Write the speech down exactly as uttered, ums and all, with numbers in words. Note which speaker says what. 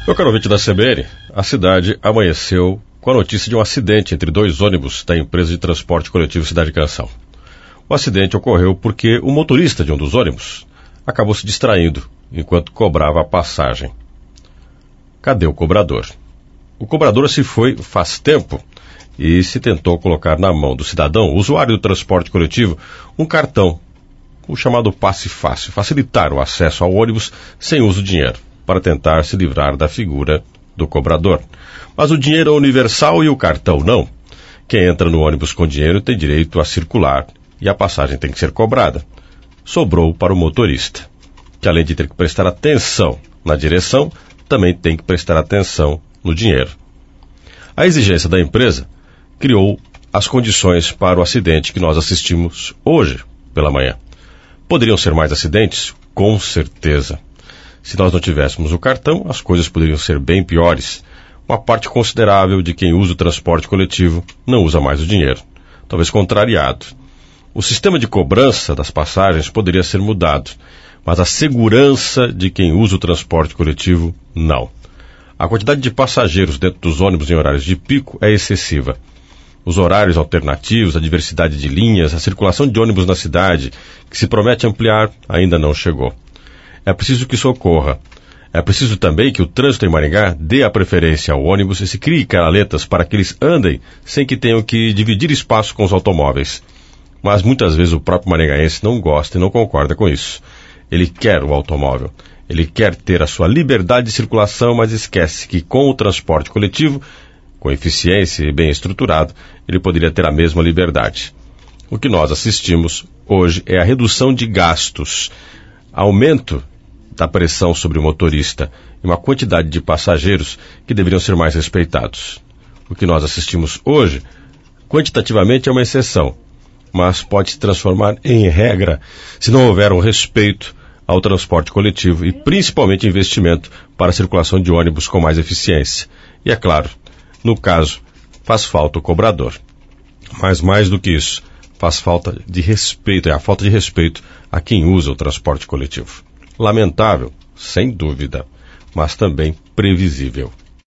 Speaker 1: Meu caro ouvinte da C B N, a cidade amanheceu com a notícia de um acidente entre dois ônibus da empresa de transporte coletivo Cidade Canção. O acidente ocorreu porque o motorista de um dos ônibus acabou se distraindo enquanto cobrava a passagem. Cadê o cobrador? O cobrador se foi faz tempo e se tentou colocar na mão do cidadão, usuário do transporte coletivo, um cartão, o chamado passe fácil, facilitar o acesso ao ônibus sem uso de dinheiro, para tentar se livrar da figura do cobrador. Mas o dinheiro é universal e o cartão não. Quem entra no ônibus com dinheiro tem direito a circular e a passagem tem que ser cobrada. Sobrou para o motorista, que além de ter que prestar atenção na direção, também tem que prestar atenção no dinheiro. A exigência da empresa criou as condições para o acidente que nós assistimos hoje pela manhã. Poderiam ser mais acidentes? Com certeza. Se nós não tivéssemos o cartão, as coisas poderiam ser bem piores. Uma parte considerável de quem usa o transporte coletivo não usa mais o dinheiro, talvez contrariado. O sistema de cobrança das passagens poderia ser mudado, mas a segurança de quem usa o transporte coletivo, não. A quantidade de passageiros dentro dos ônibus em horários de pico é excessiva. Os horários alternativos, a diversidade de linhas, a circulação de ônibus na cidade, que se promete ampliar, ainda não chegou. É preciso que isso ocorra. É preciso também que o trânsito em Maringá dê a preferência ao ônibus e se crie canaletas para que eles andem sem que tenham que dividir espaço com os automóveis. Mas muitas vezes o próprio maringaense não gosta e não concorda com isso. Ele quer o automóvel. Ele quer ter a sua liberdade de circulação, mas esquece que com o transporte coletivo, com eficiência e bem estruturado, ele poderia ter a mesma liberdade. O que nós assistimos hoje é a redução de gastos, aumento da pressão sobre o motorista e uma quantidade de passageiros que deveriam ser mais respeitados. O que nós assistimos hoje, quantitativamente, é uma exceção, mas pode se transformar em regra se não houver um respeito ao transporte coletivo e principalmente investimento para a circulação de ônibus com mais eficiência. E é claro, no caso, faz falta o cobrador. Mas mais do que isso, faz falta de respeito, é a falta de respeito a quem usa o transporte coletivo. Lamentável, sem dúvida, mas também previsível.